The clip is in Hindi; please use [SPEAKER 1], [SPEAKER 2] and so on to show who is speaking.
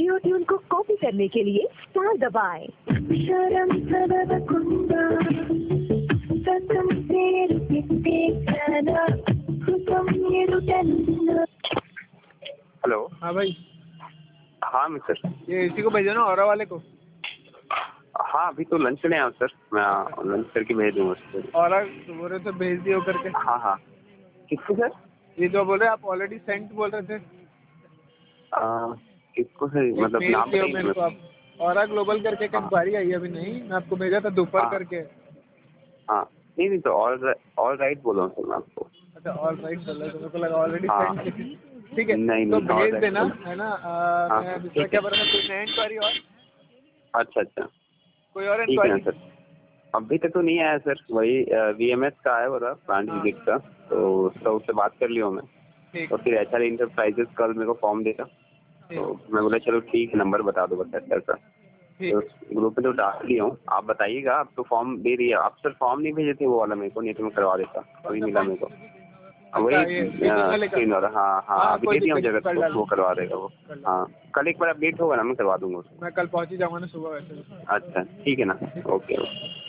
[SPEAKER 1] ऑडियो ट्यून को कॉपी करने के लिए स्टार दबाएं।
[SPEAKER 2] हेलो।
[SPEAKER 3] हाँ भाई,
[SPEAKER 2] हाँ मिस्टर।
[SPEAKER 3] ये इसी को भेजो ना, औरा वाले को।
[SPEAKER 2] हाँ अभी तो लंच करने आया हूँ सर, मैं लंच करके भेज दूँगा उसको।
[SPEAKER 3] औरा तो बोल रहे थे भेज दियो करके।
[SPEAKER 2] हाँ हाँ, किसको सर?
[SPEAKER 3] ये जो बोल रहे आप ऑलरेडी सेंट बोल रहे थे।
[SPEAKER 2] किसको सर,
[SPEAKER 3] एक
[SPEAKER 2] मतलब
[SPEAKER 3] मेल
[SPEAKER 2] नाम
[SPEAKER 3] किया
[SPEAKER 2] बताइए
[SPEAKER 3] मेरे को आप। औरा ग्लोबल करके एक
[SPEAKER 2] हाँ
[SPEAKER 3] इंक्वायरी आई अभी, नहीं मैं आपको भेजा था दोपहर
[SPEAKER 2] हाँ
[SPEAKER 3] करके।
[SPEAKER 2] हाँ, नहीं नहीं, तो ऑल राइट बोल रहा हूँ सर मैं आपको।
[SPEAKER 3] अच्छा ऑल राइट बोल रहे थे, मेरे को लगा ऑलरेडी
[SPEAKER 2] हाँ
[SPEAKER 3] सेंट किसी। ठीक है,
[SPEAKER 2] नहीं
[SPEAKER 3] तो
[SPEAKER 2] नहीं, ऑल
[SPEAKER 3] भेज
[SPEAKER 2] राइट
[SPEAKER 3] देना
[SPEAKER 2] बोल।
[SPEAKER 3] है ना।
[SPEAKER 2] हाँ
[SPEAKER 3] मैं दूसरा
[SPEAKER 2] ठीक है।
[SPEAKER 3] क्या बोल रहा था, कोई नया इंक्वायरी और,
[SPEAKER 2] अच्छा अच्छा,
[SPEAKER 3] कोई और
[SPEAKER 2] ठीक है ना
[SPEAKER 3] इंक्वायरी।
[SPEAKER 2] सर। अभी तक तो नहीं आया सर, वही वीएमएस का आया बोला, प्लांट
[SPEAKER 3] हाँ
[SPEAKER 2] विजिट का, तो उसका उससे बात कर लिया मैं।
[SPEAKER 3] ठीक
[SPEAKER 2] और फिर एचआर इंटरप्राइजेस कल मेरे को फॉर्म देगा, तो
[SPEAKER 3] ठीक
[SPEAKER 2] मैं बोला चलो ठीक है, नंबर बता दो बस एचआर का। तो
[SPEAKER 3] ठीक।
[SPEAKER 2] ग्रुप में तो डाल दिया हूँ, आप बताइएगा। आप तो फॉर्म दे रही है, आप सर फॉर्म नहीं भेजे थे वो वाला मेरे को, नहीं तो मैं करवा देता,
[SPEAKER 3] कौन
[SPEAKER 2] वही
[SPEAKER 3] सा
[SPEAKER 2] मिला
[SPEAKER 3] फॉर्म?
[SPEAKER 2] मेरे को।
[SPEAKER 3] अच्छा
[SPEAKER 2] वही
[SPEAKER 3] ये मीटिंग वाले का।
[SPEAKER 2] स्क्रीन वाला, हाँ हाँ,
[SPEAKER 3] हाँ
[SPEAKER 2] अभी
[SPEAKER 3] कोई
[SPEAKER 2] दे दिया हूँ
[SPEAKER 3] दिक्कत नहीं,
[SPEAKER 2] जगत
[SPEAKER 3] कल
[SPEAKER 2] को,
[SPEAKER 3] डाल
[SPEAKER 2] वो करवा देगा वो।
[SPEAKER 3] कल डाल।
[SPEAKER 2] हाँ कल एक बार अपडेट होगा ना, मैं करवा दूंगा उसको।
[SPEAKER 3] मैं कल पहुंच ही जाऊंगा ना सुबह वैसे भी।
[SPEAKER 2] अच्छा ठीक है ना, ओके ओके।